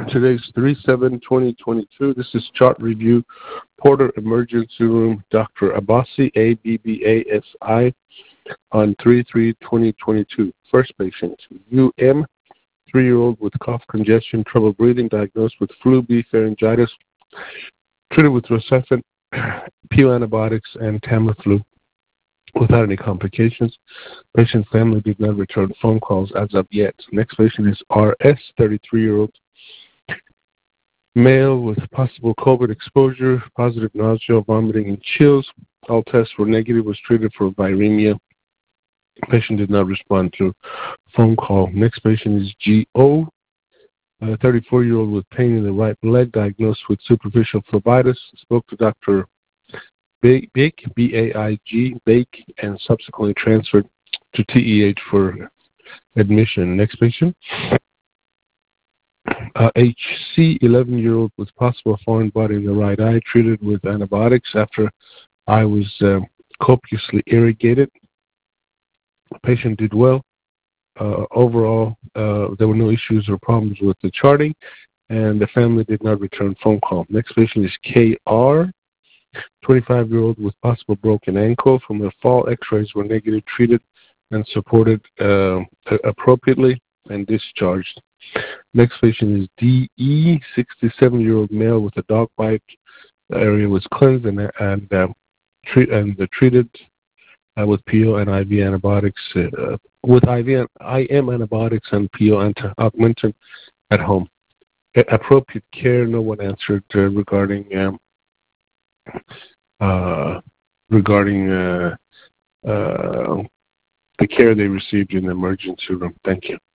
Today's 3/7/2022. This is Chart Review, Porter Emergency Room, Dr. Abbasi, Abbasi, on 3/3/2022. First patient, UM, 3-year-old with cough, congestion, trouble breathing, diagnosed with flu B pharyngitis, treated with Rocephin, PO antibiotics, and Tamiflu without any complications. Patient's family did not return phone calls as of yet. Next patient is RS, 33-year-old male with possible COVID exposure, positive nausea, vomiting, and chills. All tests were negative, was treated for viremia. Patient did not respond to phone call. Next patient is GO, 34-year-old with pain in the right leg, diagnosed with superficial phlebitis. Spoke to Dr. Baig, B-A-I-G, Baig, and subsequently transferred to TEH for admission. Next patient. HC, 11-year-old with possible foreign body in the right eye, treated with antibiotics after eye was copiously irrigated. The patient did well. Overall, there were no issues or problems with the charting, and the family did not return phone call. Next patient is KR, 25-year-old with possible broken ankle. From the fall, x-rays were negative, treated and supported appropriately, and discharged. Next patient is DE, 67-year-old male with a dog bite. The area was cleansed and treated with PO and IV antibiotics, with IM antibiotics and PO augmentin at home. Appropriate care. No one answered regarding the care they received in the emergency room. Thank you.